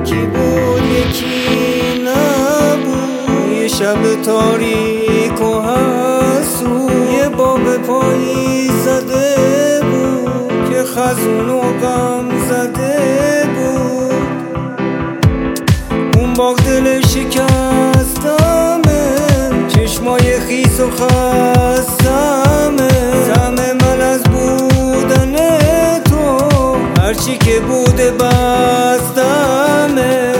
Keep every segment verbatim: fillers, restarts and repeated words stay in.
یکی بود یکی نبود، یه شب تاریک و حسود، یه باب پایی زده بود که خزون و غم زده بود. اون باغ دل شکستمه، چشمای خیس و خستمه، زم من از بودن تو هرچی که بوده بستمه.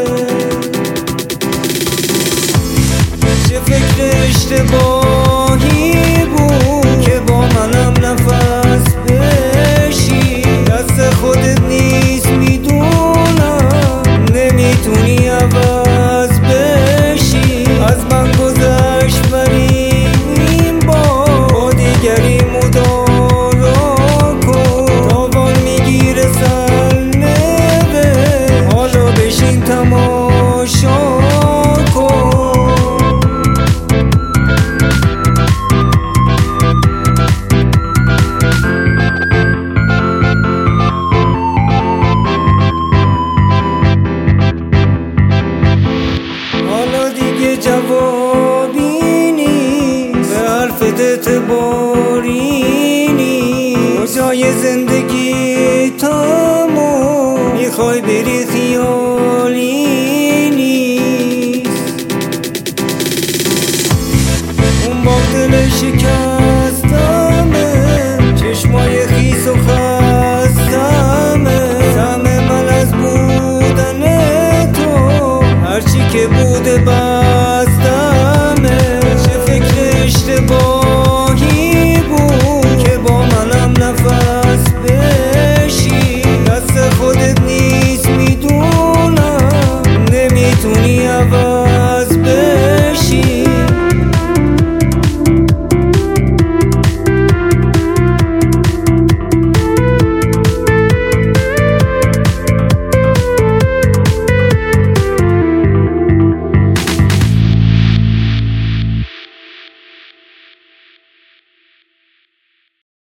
چه فکر اشتباهی بود که با منم نفس بشی، دست خودت نیست میدونم، نمیتونی عوض بشی. از من گذشت ولی این بار با دیگری مدارا کن، تاوان میگیره سرنوه، حالا بشین تماشا کن. حالا دیگه جوابی نیست، به حرفت اعتباری نیست، کجای زندگی تمام میخوای بری خیالی نیست. اون باغ دل شکست